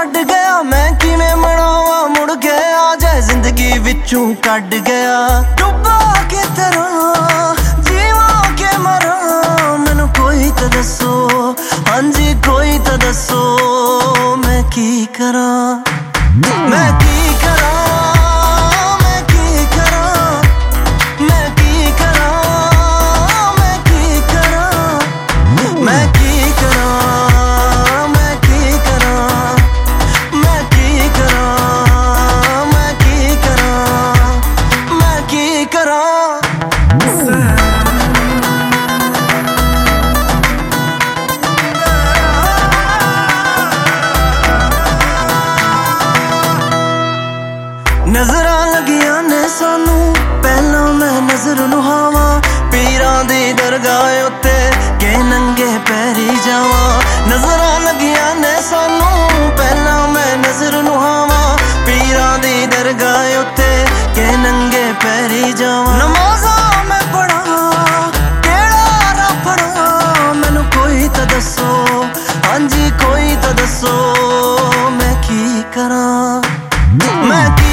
छड़ गया मैं किवें मनावा मुड़ के आ जाए जिंदगी विचों कट गया डुबा के तरह जीवा के मरा मैनू कोई तो दसो हाँ जी कोई तो दसो मैं की करा मैं की करा नजरां लगियां ने सानू पहला मैं नजर लुहावा पीरां दी दरगाह उत्ते के नंगे पैरी जावा नजरां लगियां ने सानू पहला मैं नजर लुहावा पीरां दी दरगाह उत्ते के नंगे पैरी जावा नमाज़ां मैं पढ़ा केड़ा राह पढ़ा मैनू कोई तो दसो हाँ जी कोई तो दसो मैं की करा मैं की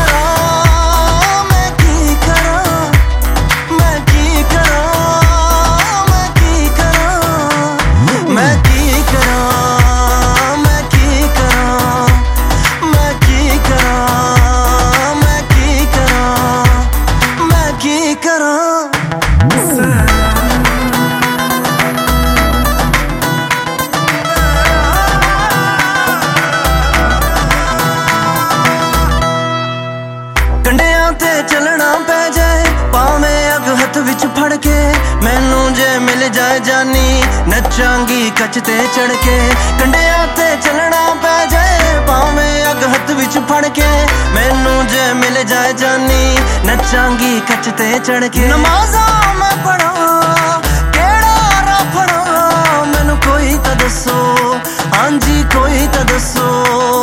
चलना पै जाए पावे अग हथ विच फड़ के मैनू जे मिल जाए जानी नचांगी कच ते चढ़ के कंडियां ते चलना पै जाए पावे अग हथ विच फड़ के मैनू जे मिल जाए जानी नचांगी कच ते चढ़ के नमाज़ां मैं पढ़ा केड़ा राह फड़ा मैनू कोई तो दसो हाँ जी कोई तो दसो